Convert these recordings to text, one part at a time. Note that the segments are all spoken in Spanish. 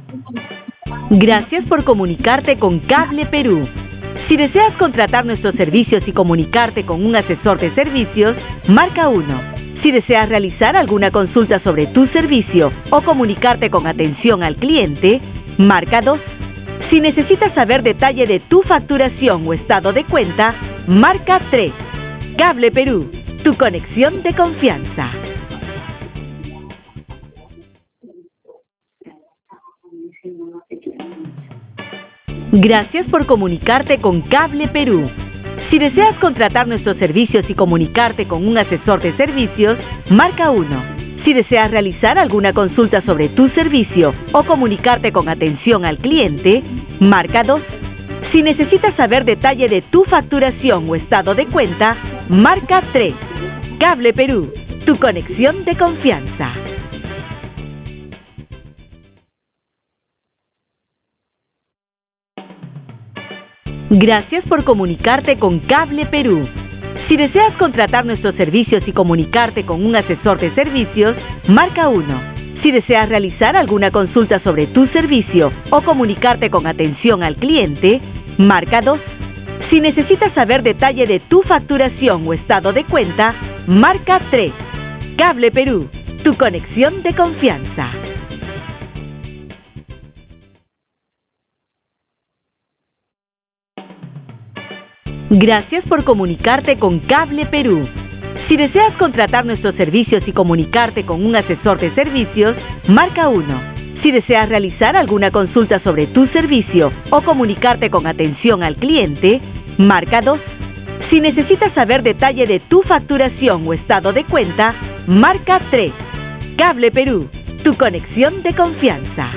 Gracias por comunicarte con Cable Perú. Si deseas contratar nuestros servicios y comunicarte con un asesor de servicios, marca 1. Si deseas realizar alguna consulta sobre tu servicio o comunicarte con atención al cliente, marca 2. Si necesitas saber detalle de tu facturación o estado de cuenta, marca 3. Cable Perú, tu conexión de confianza. Gracias por comunicarte con Cable Perú. Si deseas contratar nuestros servicios y comunicarte con un asesor de servicios, marca 1. Si deseas realizar alguna consulta sobre tu servicio o comunicarte con atención al cliente, marca 2. Si necesitas saber detalle de tu facturación o estado de cuenta, marca 3. Cable Perú, tu conexión de confianza. Gracias por comunicarte con Cable Perú. Si deseas contratar nuestros servicios y comunicarte con un asesor de servicios, marca 1. Si deseas realizar alguna consulta sobre tu servicio o comunicarte con atención al cliente, marca 2. Si necesitas saber detalle de tu facturación o estado de cuenta, marca 3. Cable Perú, tu conexión de confianza. Gracias por comunicarte con Cable Perú. Si deseas contratar nuestros servicios y comunicarte con un asesor de servicios, marca 1. Si deseas realizar alguna consulta sobre tu servicio o comunicarte con atención al cliente, marca 2. Si necesitas saber detalle de tu facturación o estado de cuenta, marca 3. Cable Perú, tu conexión de confianza.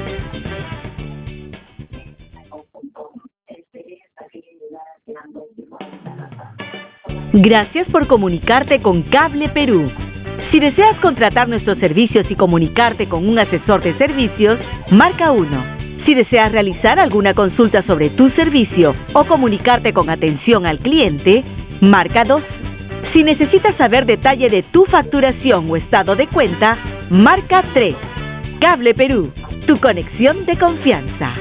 Gracias por comunicarte con Cable Perú. Si deseas contratar nuestros servicios y comunicarte con un asesor de servicios, marca 1. Si deseas realizar alguna consulta sobre tu servicio o comunicarte con atención al cliente, marca 2. Si necesitas saber detalle de tu facturación o estado de cuenta, marca 3. Cable Perú, tu conexión de confianza.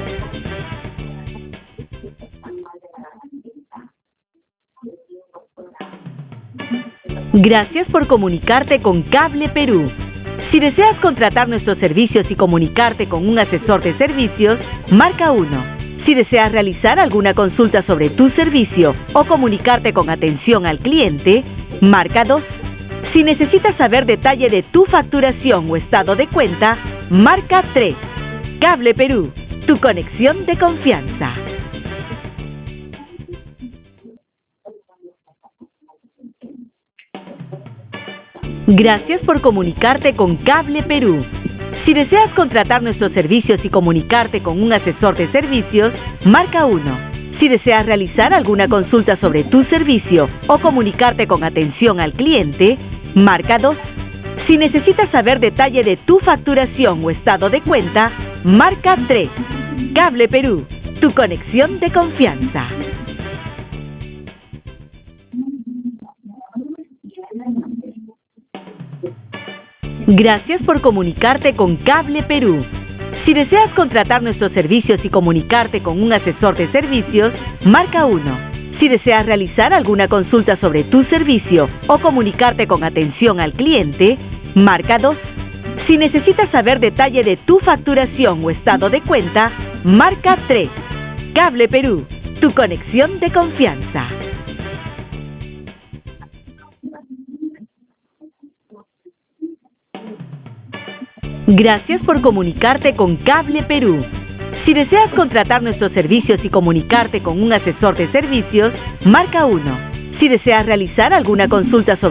Gracias por comunicarte con Cable Perú. Si deseas contratar nuestros servicios y comunicarte con un asesor de servicios, marca 1. Si deseas realizar alguna consulta sobre tu servicio o comunicarte con atención al cliente, marca 2. Si necesitas saber detalle de tu facturación o estado de cuenta, marca 3. Cable Perú, tu conexión de confianza. Gracias por comunicarte con Cable Perú. Si deseas contratar nuestros servicios y comunicarte con un asesor de servicios, marca 1. Si deseas realizar alguna consulta sobre tu servicio o comunicarte con atención al cliente, marca 2. Si necesitas saber detalle de tu facturación o estado de cuenta, marca 3. Cable Perú, tu conexión de confianza. Gracias por comunicarte con Cable Perú. Si deseas contratar nuestros servicios y comunicarte con un asesor de servicios, marca 1. Si deseas realizar alguna consulta sobre tu servicio o comunicarte con atención al cliente, marca 2. Si necesitas saber detalle de tu facturación o estado de cuenta, marca 3. Cable Perú, tu conexión de confianza. Gracias por comunicarte con Cable Perú. Si deseas contratar nuestros servicios y comunicarte con un asesor de servicios, marca 1. Si deseas realizar alguna consulta sobre